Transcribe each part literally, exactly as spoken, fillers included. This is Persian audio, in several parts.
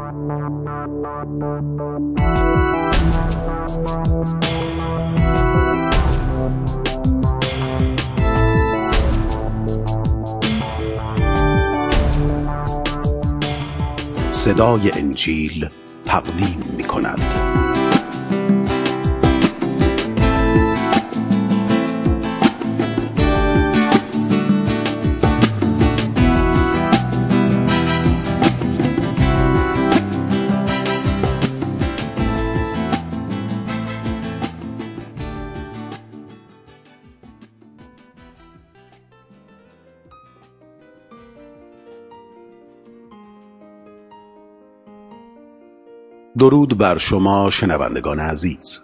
صدای انجیل تقدیم می کند. درود بر شما شنوندگان عزیز.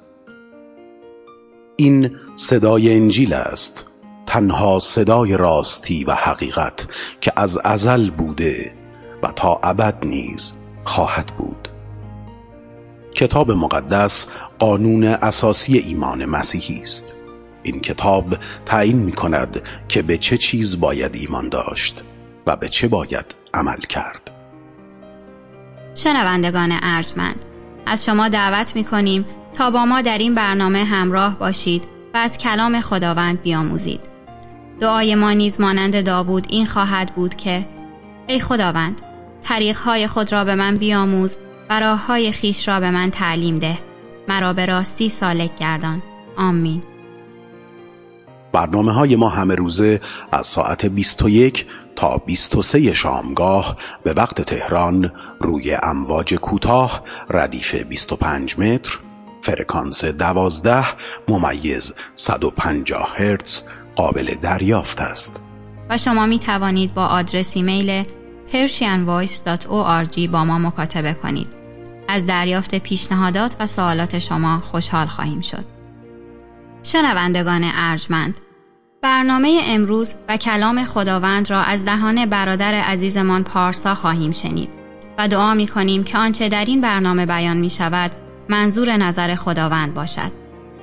این صدای انجیل است، تنها صدای راستی و حقیقت که از ازل بوده و تا ابد نیز خواهد بود. کتاب مقدس قانون اساسی ایمان مسیحی است. این کتاب تعیین می کند که به چه چیز باید ایمان داشت و به چه باید عمل کرد. شنوندگان ارجمند، از شما دعوت می‌کنیم تا با ما در این برنامه همراه باشید و از کلام خداوند بیاموزید. دعای ما نیز مانند داوود این خواهد بود که ای خداوند، طریق‌های خود را به من بیاموز و راه‌های خویش را به من تعلیم ده. مرا به راستی سالک گردان. آمین. برنامه‌های ما همه روزه از ساعت بیست و یک تا بیست و سه شامگاه به وقت تهران روی امواج کوتاه ردیف بیست و پنج متر، فرکانس دوازده ممیز صد و پنجاه هرتز قابل دریافت است. و شما می توانید با آدرس ایمیل persian voice dot org با ما مکاتبه کنید. از دریافت پیشنهادات و سوالات شما خوشحال خواهیم شد. شنوندگان ارجمند، برنامه امروز و کلام خداوند را از دهان برادر عزیزمان پارسا خواهیم شنید و دعا می کنیم که آنچه در این برنامه بیان می شود منظور نظر خداوند باشد.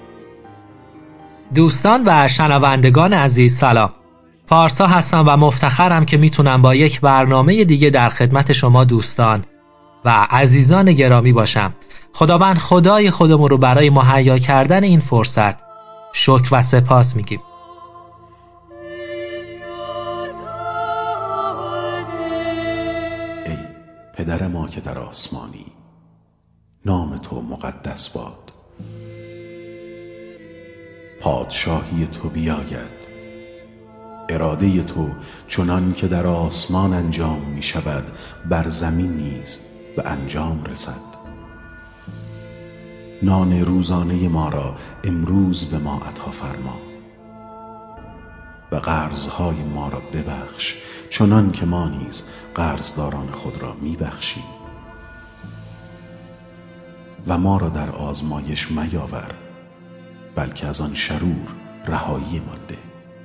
دوستان و شنوندگان عزیز سلام. پارسا هستم و مفتخرم که میتونم با یک برنامه دیگه در خدمت شما دوستان و عزیزان گرامی باشم. خداوند خدای خودمون رو برای مهیا کردن این فرصت شکر و سپاس میگیم. ای پدر ما که در آسمانی، نام تو مقدس باد. پادشاهی تو بیاید. اراده تو چنان که در آسمان انجام می شود بر زمین نیز به انجام رسد. نان روزانه ما را امروز به ما عطا فرما و قرضهای ما را ببخش چنان که ما نیز قرضداران خود را می بخشیم و ما را در آزمایش میاور، بلکه از آن شرور رهایی ما ده.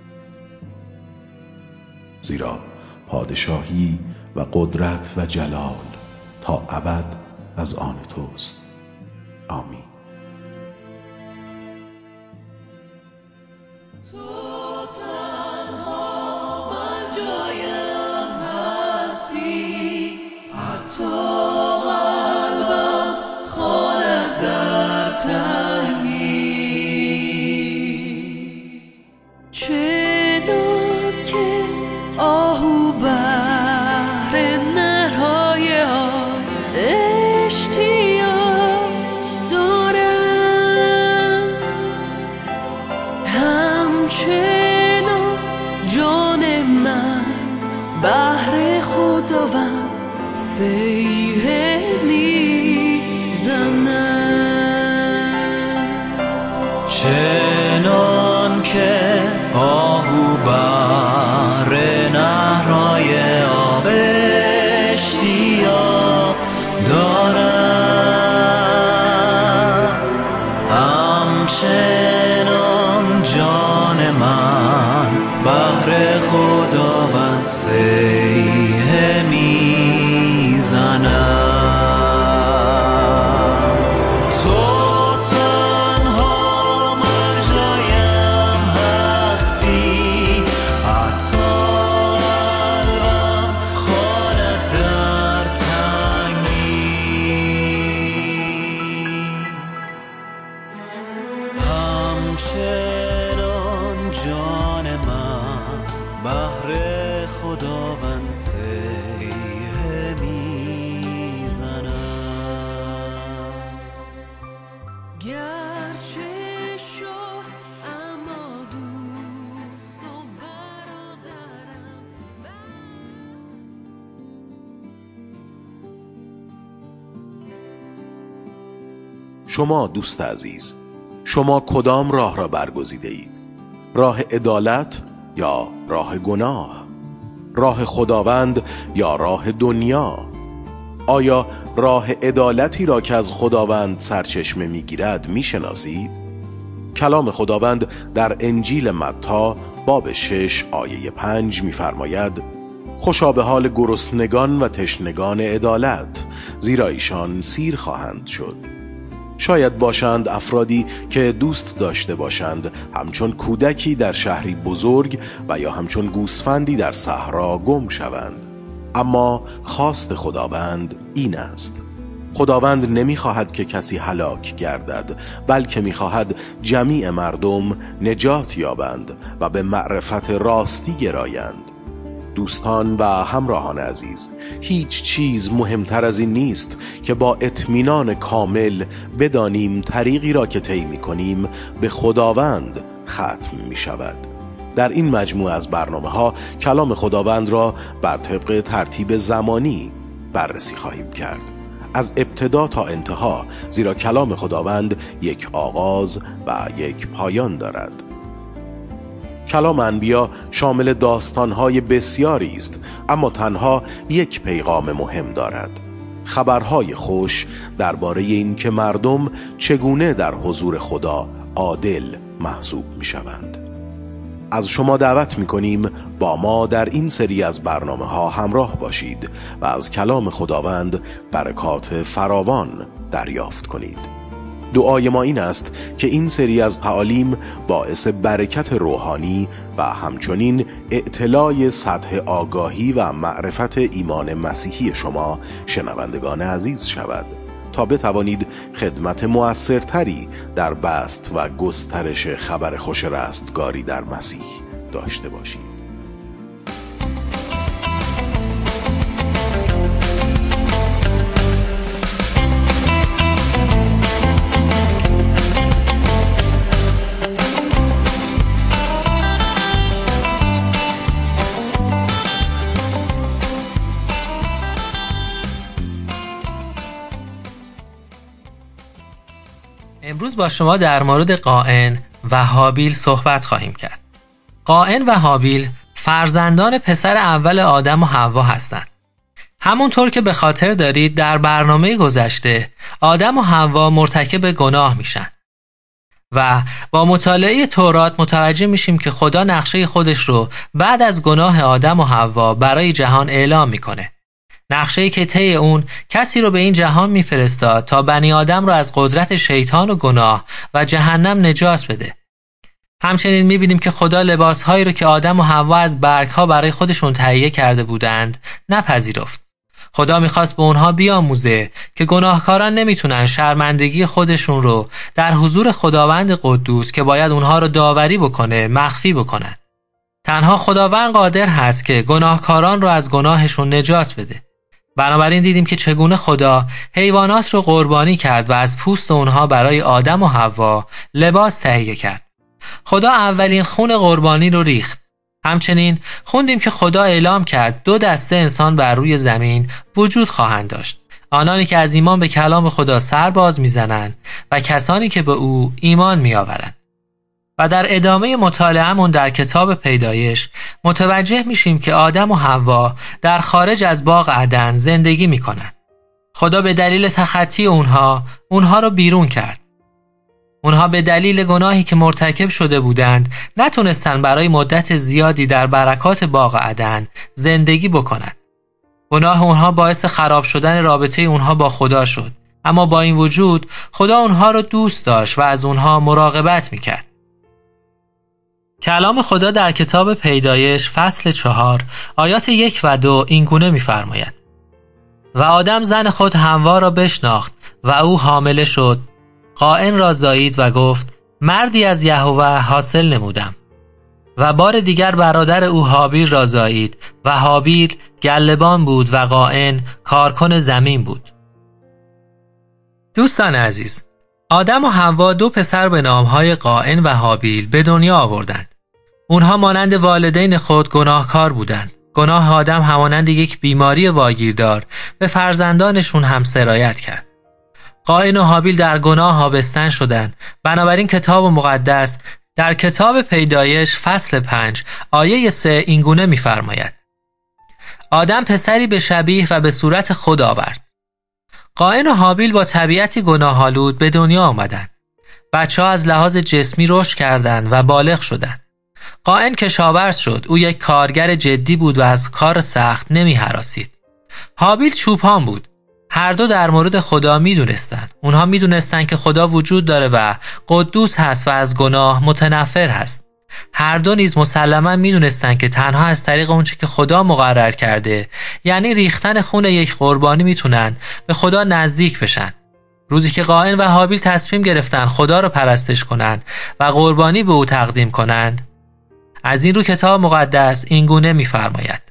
زیرا پادشاهی و قدرت و جلال تا ابد از آن توست. آمین. بهر خداوند سیه میزنم، چنان که آهو بر نهرهای آب اشتیاق دارم، همچنان جان من بهر خداوند سیه میزنم. تو تنها من سیه میزنم. گرچه شاه اما دوست و برادرم. شما دوست عزیز، شما کدام راه را برگزیده اید؟ راه عدالت یا راه گناه؟ راه خداوند یا راه دنیا؟ آیا راه عدالتی را که از خداوند سرچشمه میگیرد میشناسید؟ کلام خداوند در انجیل متی باب شش آیه پنج میفرماید: خوشا به حال گرسنگان و تشنگان عدالت، زیرا ایشان سیر خواهند شد. شاید باشند افرادی که دوست داشته باشند همچون کودکی در شهری بزرگ و یا همچون گوسفندی در صحرا گم شوند. اما خواست خداوند این است: خداوند نمیخواهد که کسی هلاک گردد، بلکه میخواهد جمیع مردم نجات یابند و به معرفت راستی گرایند. دوستان و همراهان عزیز، هیچ چیز مهمتر از این نیست که با اطمینان کامل بدانیم طریقی را که طی می‌کنیم به خداوند ختم می‌شود. در این مجموعه از برنامه‌ها کلام خداوند را بر طبق ترتیب زمانی بررسی خواهیم کرد، از ابتدا تا انتها، زیرا کلام خداوند یک آغاز و یک پایان دارد. کلام انبیا شامل داستان‌های بسیاری است، اما تنها یک پیغام مهم دارد: خبرهای خوش درباره این که مردم چگونه در حضور خدا عادل محسوب می‌شوند. از شما دعوت می‌کنیم با ما در این سری از برنامه‌ها همراه باشید و از کلام خداوند برکات فراوان دریافت کنید. دعای ما این است که این سری از تعالیم باعث برکت روحانی و همچنین اطلاع سطح آگاهی و معرفت ایمان مسیحی شما شنوندگان عزیز شود، تا بتوانید خدمت مؤثرتری در بسط و گسترش خبر خوش رستگاری در مسیح داشته باشید. امروز با شما در مورد قائن و هابیل صحبت خواهیم کرد. قائن و هابیل فرزندان پسر اول آدم و حوا هستند. همونطور که به خاطر دارید در برنامه گذشته آدم و حوا مرتکب گناه میشن و با مطالعه تورات متوجه میشیم که خدا نقشه خودش رو بعد از گناه آدم و حوا برای جهان اعلام میکنه. نقشه‌ای که طی اون کسی رو به این جهان میفرستاد تا بنی آدم رو از قدرت شیطان و گناه و جهنم نجات بده. همچنین میبینیم که خدا لباسهایی رو که آدم و حوا از برگ‌ها برای خودشون تهیه کرده بودند نپذیرفت. خدا میخواست به اونها بیاموزه که گناهکاران نمیتونن شرمندگی خودشون رو در حضور خداوند قدوس که باید اونها رو داوری بکنه مخفی بکنن. تنها خداوند قادر هست که گناهکاران رو از گناهشون نجات بده. بنابراین دیدیم که چگونه خدا حیوانات رو قربانی کرد و از پوست اونها برای آدم و حوا لباس تهیه کرد. خدا اولین خون قربانی رو ریخت. همچنین خوندیم که خدا اعلام کرد دو دسته انسان بر روی زمین وجود خواهند داشت: آنانی که از ایمان به کلام خدا سر باز میزنند و کسانی که به او ایمان میآورند. و در ادامه مطالعه‌مون در کتاب پیدایش متوجه میشیم که آدم و حوا در خارج از باغ عدن زندگی میکنن. خدا به دلیل تخطی اونها اونها رو بیرون کرد. اونها به دلیل گناهی که مرتکب شده بودند نتونستن برای مدت زیادی در برکات باغ عدن زندگی بکنند. گناه اونها باعث خراب شدن رابطه اونها با خدا شد، اما با این وجود خدا اونها رو دوست داشت و از اونها مراقبت میکرد. کلام خدا در کتاب پیدایش فصل چهار آیات یک و دو این گونه می‌فرماید: و آدم زن خود حوا را بشناخت و او حامله شد. قائن را زایید و گفت: مردی از یهوه حاصل نمودم. و بار دیگر برادر او هابیل را زایید و هابیل گله‌بان بود و قائن کارکن زمین بود. دوستان عزیز، آدم و حوا دو پسر به نامهای قائن و هابیل به دنیا آوردند. اونها مانند والدین خود گناهکار بودند. گناه آدم همانند یک بیماری واگیردار به فرزندانشون هم سرایت کرد. قائن و هابیل در گناه آبستن شدند. بنابراین کتاب مقدس در کتاب پیدایش فصل پنج آیه سه اینگونه می‌فرماید: آدم پسری به شبیه و به صورت خود آورد. قائن و هابیل با طبیعتی گناه‌آلود به دنیا آمدند. بچه‌ها از لحاظ جسمی رشد کردند و بالغ شدند. قائن کشاورز شد. او یک کارگر جدی بود و از کار سخت نمی هراسید. هابیل چوپان بود. هر دو در مورد خدا می دونستن. اونها می دونستن که خدا وجود داره و قدوس هست و از گناه متنفر هست. هر دو نیز مسلماً می دونستن که تنها از طریق اونچه که خدا مقرر کرده، یعنی ریختن خون یک قربانی، میتونن به خدا نزدیک بشن. روزی که قائن و هابیل تصمیم گرفتن خدا رو پرستش کنند و قربانی به او تقدیم کنند، از این رو کتاب مقدس این گونه می‌فرماید: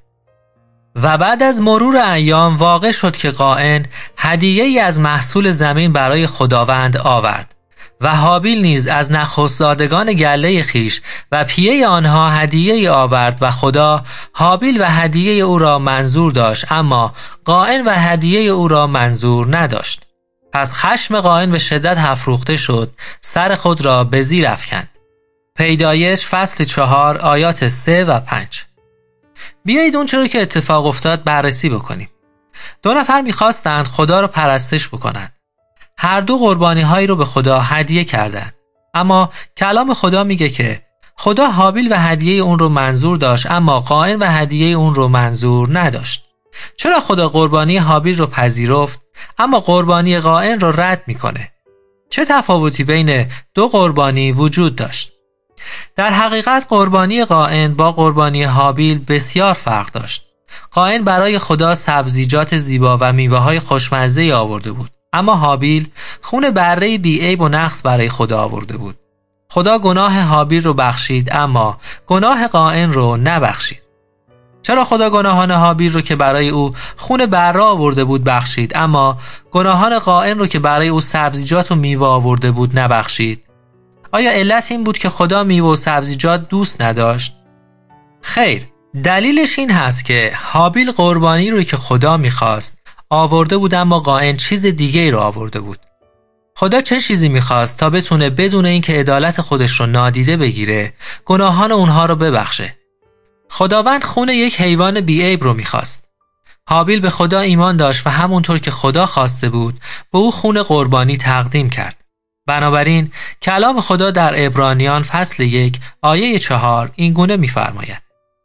و بعد از مرور ایام واقع شد که قائن هدیه‌ای از محصول زمین برای خداوند آورد و هابیل نیز از نخست‌زادگان گله خیش و پیه آنها هدیه‌ای آورد و خدا هابیل و هدیه او را منظور داشت، اما قائن و هدیه او را منظور نداشت. پس خشم قائن به شدت افروخته شد، سر خود را به زیر افکند. پیدایش فصل چهار آیات سه و پنج. بیایید اون چرا که اتفاق افتاد بررسی بکنیم. دو نفر میخواستند خدا رو پرستش بکنند. هر دو قربانی هایی رو به خدا هدیه کردند. اما کلام خدا میگه که خدا هابیل و هدیه اون رو منظور داشت، اما قائن و هدیه اون رو منظور نداشت. چرا خدا قربانی هابیل رو پذیرفت اما قربانی قائن رو رد میکنه؟ چه تفاوتی بین دو قربانی وجود داشت؟ در حقیقت قربانی قائن با قربانی هابیل بسیار فرق داشت. قائن برای خدا سبزیجات زیبا و میوه‌های خوشمزه آورده بود، اما هابیل خون بره بی‌عیب و نقص برای خدا آورده بود. خدا گناه هابیل رو بخشید اما گناه قائن رو نبخشید. چرا خدا گناهان هابیل رو که برای او خون بره آورده بود بخشید، اما گناهان قائن رو که برای او سبزیجات و میوه آورده بود نبخشید؟ آیا علت این بود که خدا میوه و سبزیجات دوست نداشت؟ خیر، دلیلش این هست که هابیل قربانی رو که خدا میخواست آورده بود، اما قائن چیز دیگه ای رو آورده بود. خدا چه چیزی میخواست تا بتونه بدون اینکه عدالت خودش رو نادیده بگیره گناهان اونها رو ببخشه؟ خداوند خون یک حیوان بی‌عیب رو میخواست. هابیل به خدا ایمان داشت و همونطور که خدا خواسته بود به او خون قربانی تقدیم کرد. بنابراین کلام خدا در عبرانیان فصل یک آیه چهار این گونه می‌فرماید: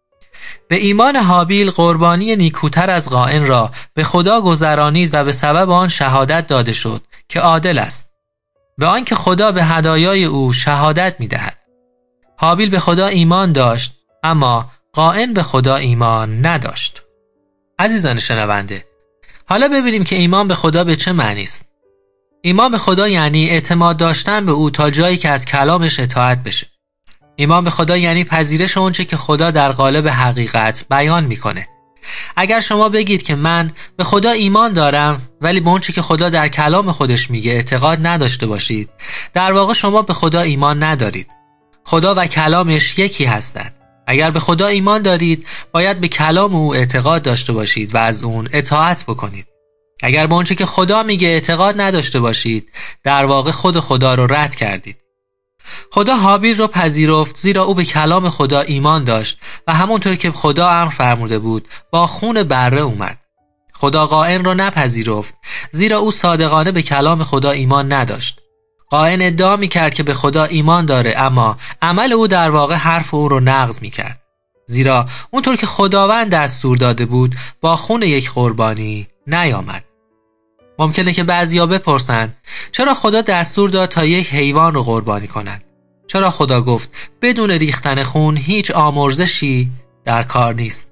به ایمان هابیل قربانی نیکوتر از قائن را به خدا گذرانید و به سبب آن شهادت داده شد که عادل است، به آنکه خدا به هدایای او شهادت می‌دهد. هابیل به خدا ایمان داشت اما قائن به خدا ایمان نداشت. عزیزان شنونده، حالا ببینیم که ایمان به خدا به چه معنی است. ایمان به خدا یعنی اعتماد داشتن به او تا جایی که از کلامش اطاعت بشه. ایمان به خدا یعنی پذیرش اونچه که خدا در قالب حقیقت بیان میکنه. اگر شما بگید که من به خدا ایمان دارم ولی به اونچه که خدا در کلام خودش میگه اعتقاد نداشته باشید، در واقع شما به خدا ایمان ندارید. خدا و کلامش یکی هستند. اگر به خدا ایمان دارید باید به کلام او اعتقاد داشته باشید و از اون اطاعت بکنید. اگر به اونچه که خدا میگه اعتقاد نداشته باشید، در واقع خود خدا رو رد کردید. خدا هابیل رو پذیرفت زیرا او به کلام خدا ایمان داشت و همونطور که خدا امر فرموده بود با خون بره اومد. خدا قائن رو نپذیرفت زیرا او صادقانه به کلام خدا ایمان نداشت. قائن ادعا میکرد که به خدا ایمان داره اما عمل او در واقع حرف او رو نقض میکرد، زیرا اونطور که خداوند دستور داده بود با خون یک قربانی نیامد. ممکنه که بعضیا بپرسند چرا خدا دستور داد تا یک حیوان رو قربانی کنند؟ چرا خدا گفت بدون ریختن خون هیچ آمرزشی در کار نیست؟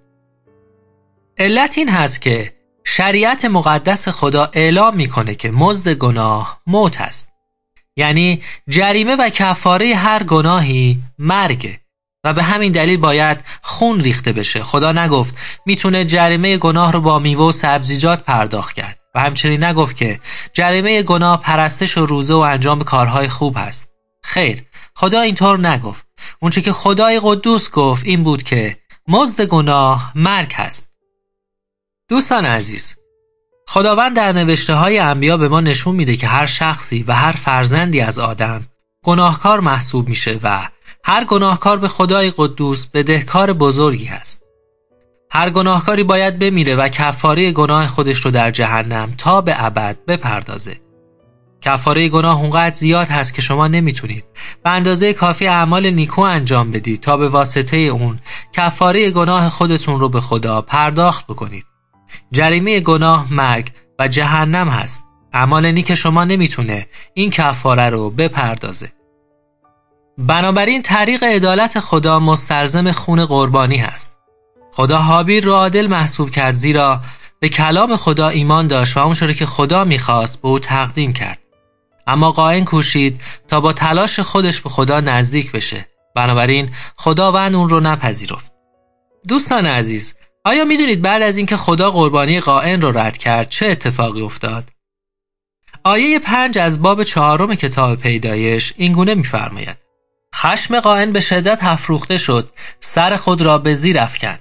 علت این هست که شریعت مقدس خدا اعلام میکنه که مزد گناه موت است. یعنی جریمه و کفاره هر گناهی مرگه. و به همین دلیل باید خون ریخته بشه. خدا نگفت میتونه جریمه گناه رو با میوه و سبزیجات پرداخت کرد و همچنین نگفت که جریمه گناه پرستش و روزه و انجام کارهای خوب هست. خیر، خدا اینطور نگفت. اونچه که خدای قدوس گفت این بود که مزد گناه مرگ هست. دوستان عزیز، خداوند در نوشته های انبیا به ما نشون میده که هر شخصی و هر فرزندی از آدم گناهکار محسوب میشه و هر گناهکار به خدای قدوس بدهکار بزرگی هست. هر گناهکاری باید بمیره و کفاره گناه خودش رو در جهنم تا به ابد بپردازه. کفاره گناه اونقدر زیاد هست که شما نمیتونید به اندازه کافی اعمال نیکو انجام بدید تا به واسطه اون کفاره گناه خودتون رو به خدا پرداخت بکنید. جریمه گناه مرگ و جهنم هست. اعمال نیک شما نمیتونه این کفاره رو بپردازه. بنابراین طریق عدالت خدا مستلزم خون قربانی هست. خدا هابیل رو عادل محسوب کرد زیرا به کلام خدا ایمان داشت و اونچه که خدا میخواست به او تقدیم کرد. اما قاین کوشید تا با تلاش خودش به خدا نزدیک بشه. بنابراین خداوند اون رو نپذیرفت. دوستان عزیز، آیا میدونید بعد از اینکه خدا قربانی قاین رو رد کرد چه اتفاقی افتاد؟ آیه پنج از باب چهارم کتاب پیدایش اینگونه می‌فرماید: خشم قاین به شدت افروخته شد، سر خود را به زیر افکند.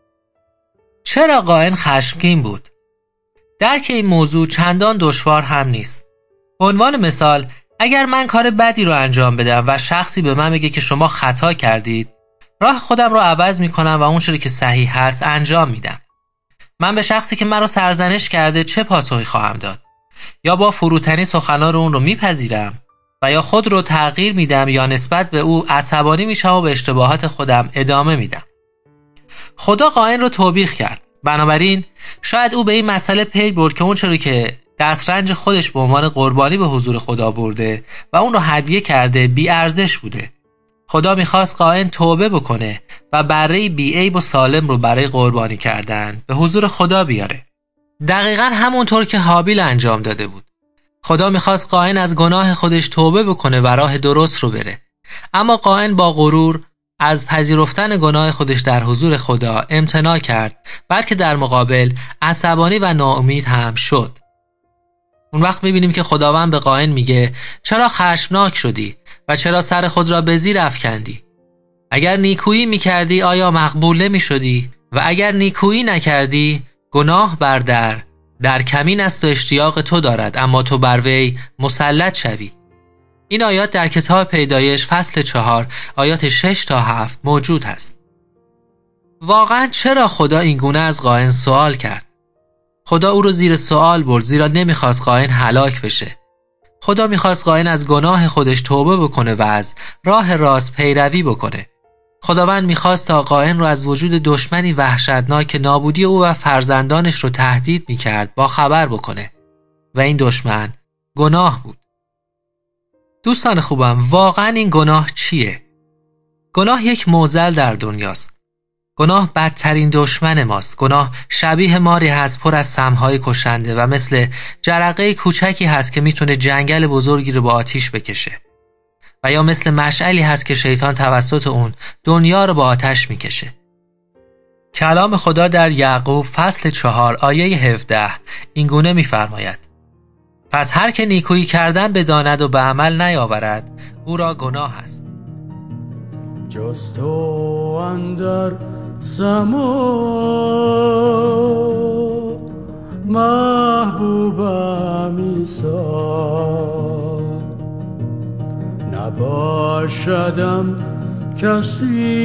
چرا قاین خشمگین بود؟ درک این موضوع چندان دشوار هم نیست. به عنوان مثال، اگر من کار بدی رو انجام بدم و شخصی به من بگه که شما خطا کردید، راه خودم رو عوض میکنم و اون چیزی که صحیح هست انجام میدم. من به شخصی که مرا سرزنش کرده چه پاسخی خواهم داد؟ یا با فروتنی سخنان اون رو میپذیرم و یا خود رو تغییر میدم یا نسبت به او عصبانی میشم و به اشتباهات خودم ادامه میدم. خدا قاین رو توبیخ کرد. بنابراین شاید او به این مسئله پی برد که اون چیزی که دسترنج خودش به عنوان قربانی به حضور خدا برده و اون رو هدیه کرده بی ارزش بوده. خدا میخواست قاین توبه بکنه و بره بی عیب و سالم رو برای قربانی کردن به حضور خدا بیاره. دقیقاً همونطور که هابیل انجام داده بود. خدا میخواست قاین از گناه خودش توبه بکنه و راه درست رو بره. اما قاین با غرور از پذیرفتن گناه خودش در حضور خدا امتناع کرد، بلکه در مقابل عصبانی و ناامید هم شد. اون وقت میبینیم که خداوند به قاین میگه چرا خشمناک شدی و چرا سر خود را به زیر افکندی؟ اگر نیکویی میکردی آیا مقبول نمیشدی؟ و اگر نیکویی نکردی گناه بر در در کمین است و اشتیاق تو دارد، اما تو بر وی مسلط شوی. این آیات در کتاب پیدایش فصل چهار آیات شش تا هفت موجود هست. واقعا چرا خدا این گونه از قاین سوال کرد؟ خدا او رو زیر سوال برد زیرا نمیخواست قاین هلاک بشه. خدا میخواست قاین از گناه خودش توبه بکنه و از راه راست پیروی بکنه. خداوند میخواست تا قاین رو از وجود دشمنی وحشتناک که نابودی او و فرزندانش رو تهدید میکرد با خبر بکنه و این دشمن گناه بود. دوستان خوبم، واقعا این گناه چیه؟ گناه یک معضل در دنیاست. گناه بدترین دشمن ماست. گناه شبیه ماری هست پر از سمهای کشنده و مثل جرقه کوچکی هست که میتونه جنگل بزرگی رو با آتیش بکشه و یا مثل مشعلی هست که شیطان توسط اون دنیا رو با آتش میکشه. کلام خدا در یعقوب فصل چهار آیه هفده این گونه میفرماید: پس هر که نیکویی کردن بداند و به عمل نیاورد او را گناه است. جز تو اندر سما محبوبم عیسی، نباشدم کسی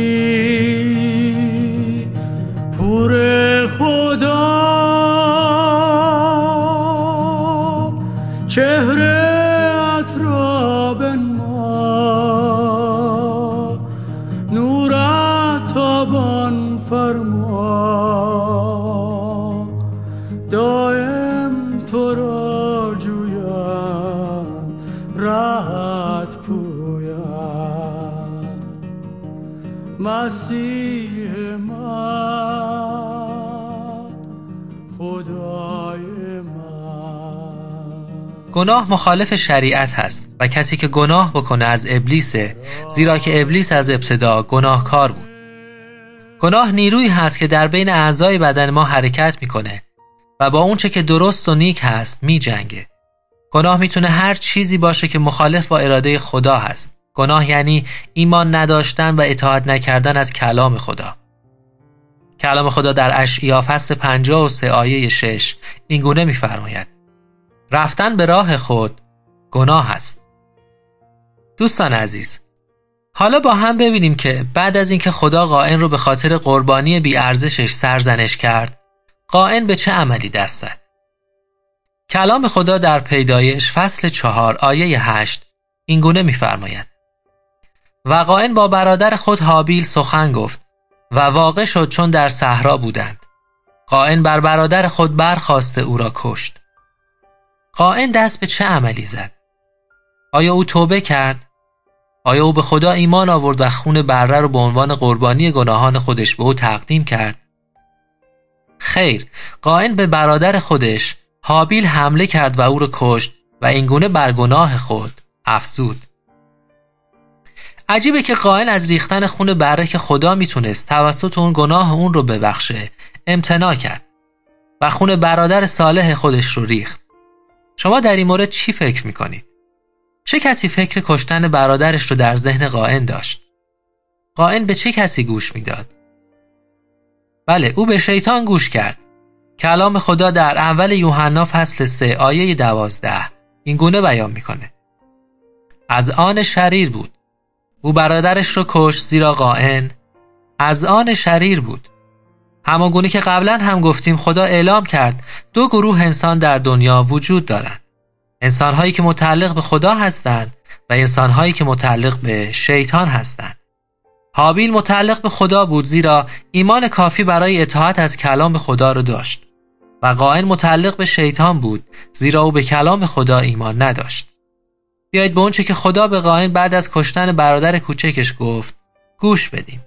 پور خدا، چهره‌ات را بنما، نورت تابان فرما، دائم تو را جویم، راحت پویم، مسیح من، خدای من. گناه مخالف شریعت هست و کسی که گناه بکنه از ابلیسه، زیرا که ابلیس از ابتدا گناهکار بود. گناه نیرویی هست که در بین اعضای بدن ما حرکت میکنه و با اون چه که درست و نیک هست می جنگه. گناه میتونه هر چیزی باشه که مخالف با اراده خدا هست. گناه یعنی ایمان نداشتن و اطاعت نکردن از کلام خدا. کلام خدا در اشعیا فصل پنجاه و سه آیه شش اینگونه می‌فرماید: رفتن به راه خود گناه است. دوستان عزیز، حالا با هم ببینیم که بعد از اینکه خدا قائن رو به خاطر قربانی بی ارزشش سرزنش کرد، قائن به چه عملی دست زد؟ کلام خدا در پیدایش فصل چهار آیه هشت اینگونه می‌فرماید: و قائن با برادر خود هابیل سخن گفت و واقع شد چون در صحرا بودند. قائن بر برادر خود برخاسته او را کشت. قائن دست به چه عملی زد؟ آیا او توبه کرد؟ آیا او به خدا ایمان آورد و خون بره رو به عنوان قربانی گناهان خودش به او تقدیم کرد؟ خیر، قائن به برادر خودش هابیل حمله کرد و او را کشت و اینگونه بر گناه خود افزود. عجیبه که قائن از ریختن خون بره که خدا میتونست توسط اون گناه اون رو ببخشه امتناع کرد و خون برادر صالح خودش رو ریخت. شما در این مورد چی فکر میکنید؟ چه کسی فکر کشتن برادرش رو در ذهن قائن داشت؟ قائن به چه کسی گوش میداد؟ بله، او به شیطان گوش کرد. کلام خدا در اول یوحنا فصل سه آیه دوازده این گونه بیان میکنه: از آن شریر بود. او برادرش رو کشت زیرا قائن از آن شریر بود. همانگونه که قبلا هم گفتیم خدا اعلام کرد دو گروه انسان در دنیا وجود دارند: انسان‌هایی که متعلق به خدا هستند و انسان‌هایی که متعلق به شیطان هستند. هابیل متعلق به خدا بود زیرا ایمان کافی برای اطاعت از کلام خدا را داشت و قائن متعلق به شیطان بود زیرا او به کلام خدا ایمان نداشت. بیایید به اونچه که خدا به قائن بعد از کشتن برادر کوچکش گفت گوش بدیم.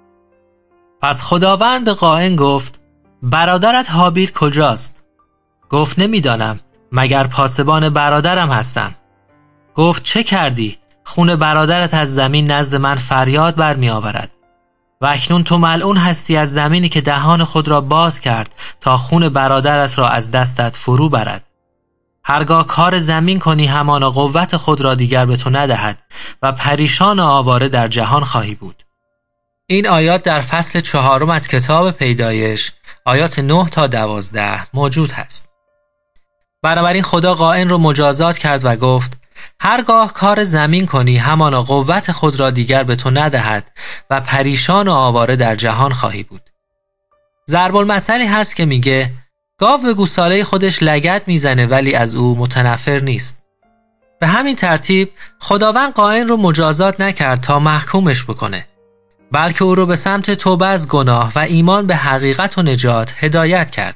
پس خداوند به قائن گفت: برادرت هابیل کجاست؟ گفت: نمیدانم، مگر پاسبان برادرم هستم. گفت: چه کردی؟ خون برادرت از زمین نزد من فریاد برمی آورد و اکنون تو ملعون هستی از زمینی که دهان خود را باز کرد تا خون برادرت را از دستت فرو برد. هرگاه کار زمین کنی همانا قوت خود را دیگر به تو ندهد و پریشان و آواره در جهان خواهی بود. این آیات در فصل چهارم از کتاب پیدایش آیات نه تا دوازده موجود هست. بنابراین خدا قائن رو مجازات کرد و گفت: هرگاه کار زمین کنی همانا قوت خود را دیگر به تو ندهد و پریشان و آواره در جهان خواهی بود. ضرب المثلی هست که میگه گاو به گوساله خودش لگد میزنه ولی از او متنفر نیست. به همین ترتیب خداوند قائن رو مجازات نکرد تا محکومش بکنه، بلکه او رو به سمت توبه از گناه و ایمان به حقیقت و نجات هدایت کرد.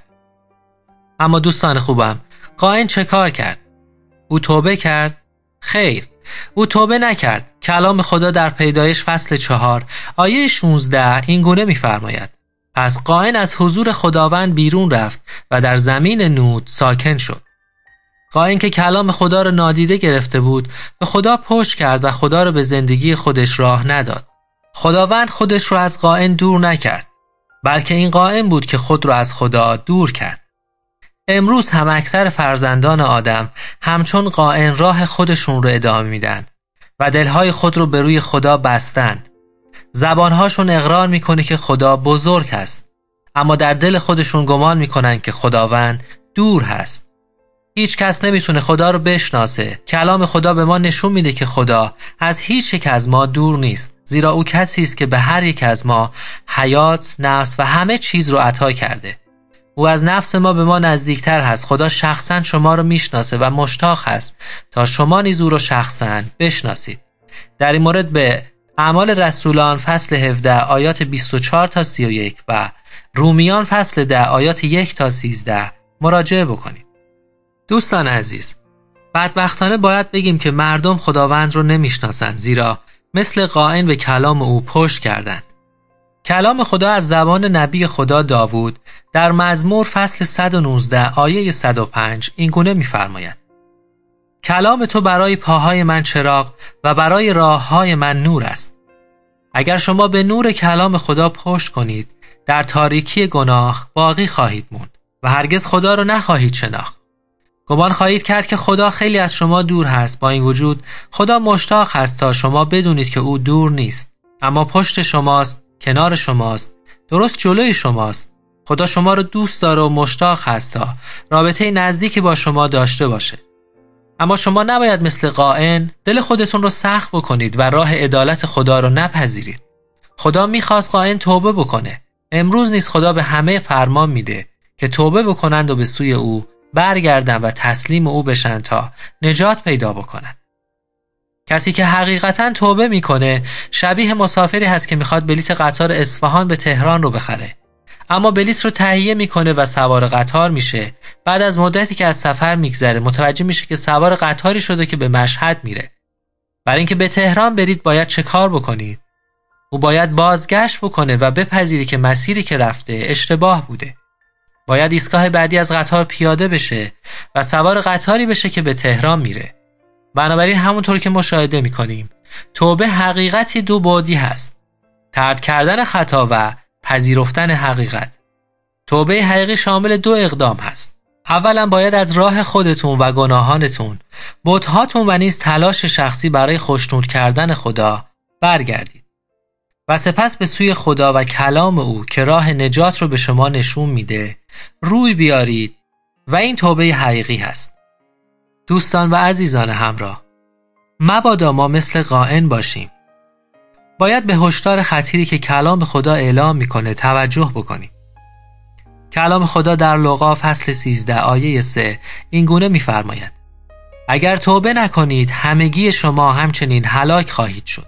اما دوستان خوبم، قائن چه کار کرد؟ او توبه کرد؟ خیر، او توبه نکرد. کلام خدا در پیدایش فصل چهار آیه شانزده این گونه می‌فرماید: پس قائن از حضور خداوند بیرون رفت و در زمین نود ساکن شد. قائن که کلام خدا را نادیده گرفته بود به خدا پشت کرد و خدا را به زندگی خودش راه نداد. خداوند خودش را از قائن دور نکرد، بلکه این قائن بود که خود را از خدا دور کرد. امروز هم اکثر فرزندان آدم همچون قائن راه خودشون رو ادامه میدن و دلهای خود رو به روی خدا بستند. زبانهاشون اقرار میکنه که خدا بزرگ است، اما در دل خودشون گمان میکنن که خداوند دور هست. هیچ کس نمیتونه خدا رو بشناسه. کلام خدا به ما نشون میده که خدا از هیچ یک از ما دور نیست، زیرا او کسی است که به هر یک از ما حیات، نفس و همه چیز رو عطا کرده. او از نفس ما به ما نزدیکتر هست. خدا شخصا شما رو میشناسه و مشتاق هست تا شما نیز او رو شخصا بشناسید. در این مورد به اعمال رسولان فصل هفده آیات بیست و چهار تا سی و یک و رومیان فصل ده آیات یک تا سیزده مراجعه بکنید. دوستان عزیز، بدبختانه باید بگیم که مردم خداوند رو نمیشناسند، زیرا مثل قائن به کلام او پشت کردند. کلام خدا از زبان نبی خدا داوود در مزمور فصل صد و نوزده آیه صد و پنج این گونه می‌فرماید: کلام تو برای پاهای من چراغ و برای راههای من نور است. اگر شما به نور کلام خدا پشت کنید، در تاریکی گناه باقی خواهید موند و هرگز خدا را نخواهید شناخت. گمان خواهید کرد که خدا خیلی از شما دور هست. با این وجود خدا مشتاق هست تا شما بدونید که او دور نیست، اما پشت شماست، کنار شماست، درست جلوی شماست. خدا شما رو دوست داره و مشتاق هست تا رابطه نزدیکی با شما داشته باشه. اما شما نباید مثل قائن دل خودتون رو سخت بکنید و راه عدالت خدا رو نپذیرید. خدا میخواست قائن توبه بکنه. امروز نیز خدا به همه فرمان میده که توبه بکنند و به سوی او برگردن و تسلیم او بشن تا نجات پیدا بکنن. کسی که حقیقتاً توبه میکنه شبیه مسافری هست که میخواد بلیت قطار اصفهان به تهران رو بخره، اما بلیت رو تهیه میکنه و سوار قطار میشه. بعد از مدتی که از سفر میگذره متوجه میشه که سوار قطاری شده که به مشهد میره. برای اینکه به تهران برید باید چه کار بکنید؟ او باید بازگشت بکنه و بپذیره که مسیری که رفته اشتباه بوده. باید ایستگاه بعدی از قطار پیاده بشه و سوار قطاری بشه که به تهران میره. بنابراین همونطور که مشاهده میکنیم توبه حقیقتی دو بعدی هست: ترک کردن خطا و پذیرفتن حقیقت. توبه حقیقی شامل دو اقدام هست. اولا باید از راه خودتون و گناهانتون، بت‌هاتون و نیز تلاش شخصی برای خوشنود کردن خدا برگردید و سپس به سوی خدا و کلام او که راه نجات رو به شما نشون میده روی بیارید و این توبه حقیقی هست. دوستان و عزیزان همراه، مبادا ما مثل قائن باشیم. باید به هشدار خطیری که کلام خدا اعلام میکنه توجه بکنیم. کلام خدا در لوقا فصل سیزده آیه سه این گونه میفرماید: اگر توبه نکنید همگی شما همچنین هلاک خواهید شد.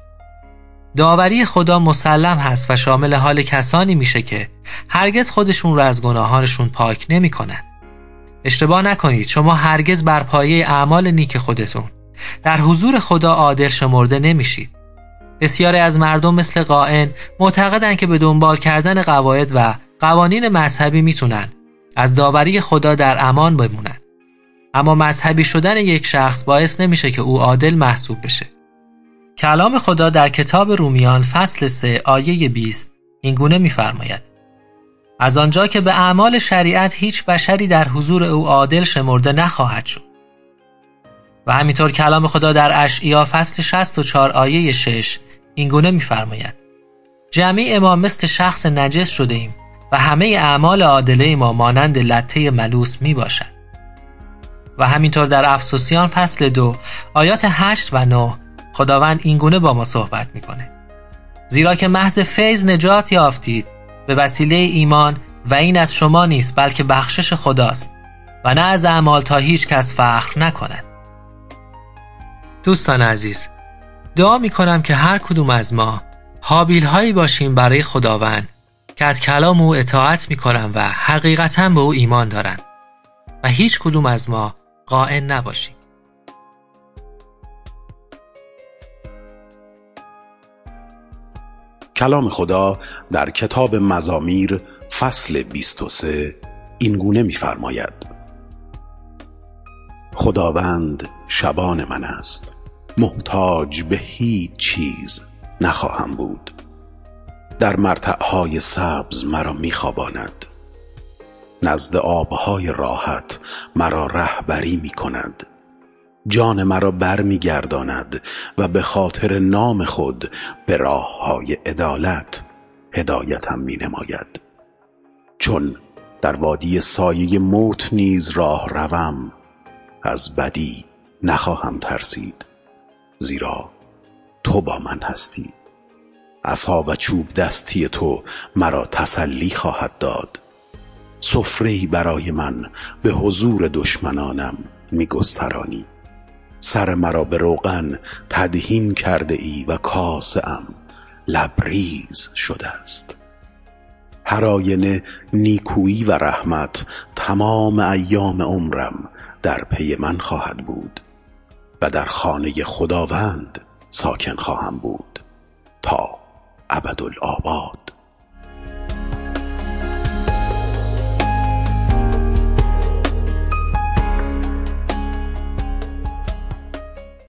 داوری خدا مسلم هست و شامل حال کسانی میشه که هرگز خودشون رو از گناهانشون پاک نمی کنن. اشتباه نکنید، شما هرگز بر پایه اعمال نیک خودتون در حضور خدا عادل شمرده نمیشید. بسیاری از مردم مثل قائن معتقدند که به دنبال کردن قواعد و قوانین مذهبی میتونن از داوری خدا در امان بمونن. اما مذهبی شدن یک شخص باعث نمیشه که او عادل محسوب بشه. کلام خدا در کتاب رومیان فصل سه آیه بیست این گونه میفرماید: از آنجا که به اعمال شریعت هیچ بشری در حضور او عادل شمرده نخواهد شد. و همینطور کلام خدا در اشعیا فصل شصت و چهار آیه شش این گونه میفرماید: جمیع ما مثل شخص نجس شده ایم و همه اعمال عادله ما مانند لته ملوس می باشد. و همینطور در افسوسیان فصل دو آیات هشت و نه خداوند این گونه با ما صحبت میکنه: زیرا که محض فیض نجات یافتید به وسیله ایمان و این از شما نیست بلکه بخشش خداست و نه از اعمال تا هیچ کس فخر نکند. دوستان عزیز، دعا میکنم که هر کدوم از ما حابیل هایی باشیم برای خداوند که از کلام او اطاعت میکنن و حقیقتاً به او ایمان دارن و هیچ کدوم از ما قائن نباشیم. کلام خدا در کتاب مزامیر فصل بیست و سه این گونه می‌فرماید: خداوند شبان من است، محتاج به هیچ چیز نخواهم بود. در مرتعهای سبز مرا می‌خواباند، نزد آبهای راحت مرا رهبری می‌کند. جان مرا بر می گرداند و به خاطر نام خود به راههای عدالت هدایتم می نماید. چون در وادی سایه موت نیز راه روم، از بدی نخواهم ترسید، زیرا تو با من هستی. عصا و چوب دستی تو مرا تسلی خواهد داد. سفره‌ای برای من به حضور دشمنانم می گسترانی. سر مرا به روغن تدهین کرده ای و کاسه‌ام لبریز شده است. هر آینه نیکویی و رحمت تمام ایام عمرم در پی من خواهد بود و در خانه خداوند ساکن خواهم بود تا ابدالآباد.